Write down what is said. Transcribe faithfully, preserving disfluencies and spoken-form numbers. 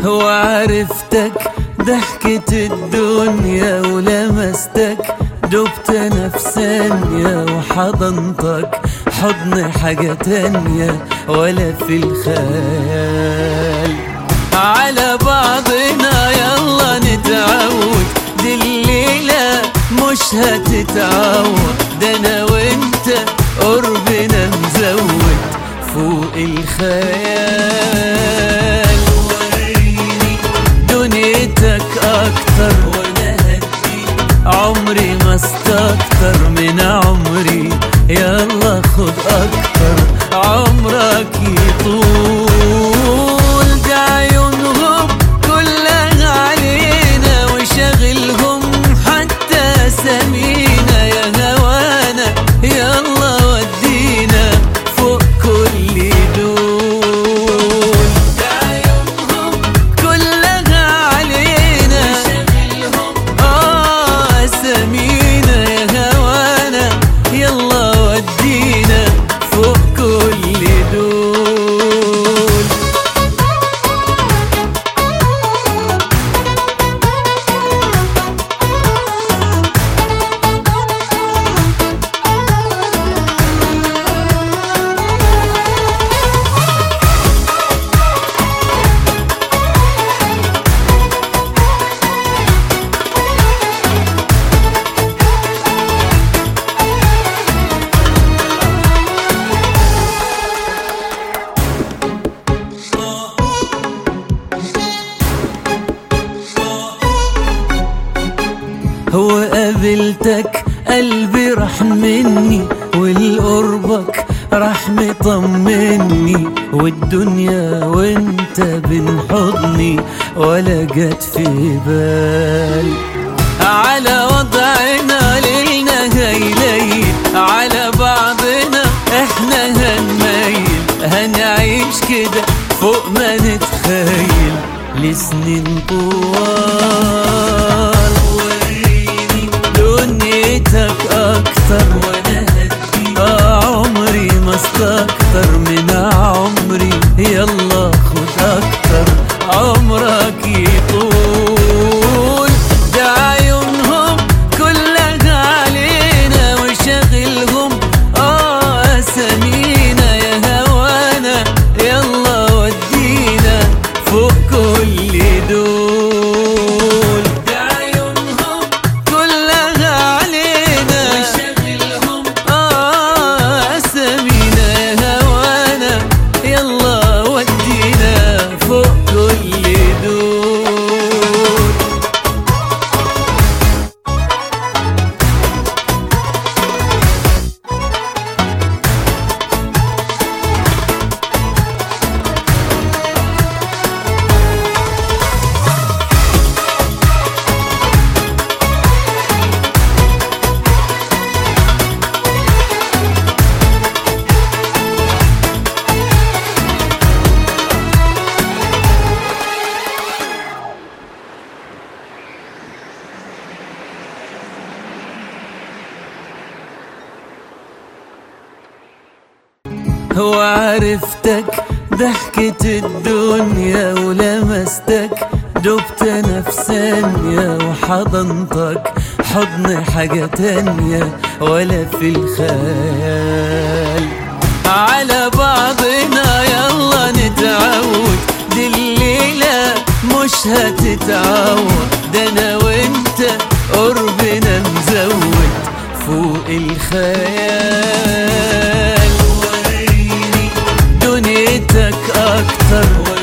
وعرفتك ضحكة الدنيا ولمستك دبت نفسانية وحضنتك حضن حاجة تانية ولا في الخيال. على بعضنا يلا نتعود دي الليلة مش هتتعود، ده انا وانت قربنا مزود فوق الخيال. وريني دنيتك اكتر وانا هديك عمري ما استكتر من عمري، يلا خد اكتر عمرك يطول. ده عيونهم كلها علينا وشغلهم حتى سمينا، يا هوانا يلا ودينا فوق كل دول. ده عيونهم كلها علينا وشغلهم اه سمينا، يا هوانا يلا ودينا فوق كل دول. هو قابلتك قلبي راح مني والقربك راح مطمني، والدنيا وانت بين حضني ولا جت في بال. على وضعنا ليلنا هيليل على بعضنا احنا هنميل، هنعيش كده فوق ما نتخيل لسنين طوال. دنيتك اكتر وانا هديك عمري ما استكتر من عمري، يلا خد اكتر عمرك يطول. ده عيونهم كلها علينا وشغلهم اه سمينا، يا هوانا يلا ودينا فوق كل دول. ده عيونهم كلها علينا وشغلهم اه سمينا، يا هوانا يلا ودينا فوق كل دول. وعرفتك ضحكة الدنيا ولمستك دبت نفسانية وحضنتك حضن حاجة تانية ولا في الخيال. على بعضنا يلا نتعود دي الليلة مش هتتعود، ده انا وانت قربنا مزود فوق الخيال. دنيتك اكتر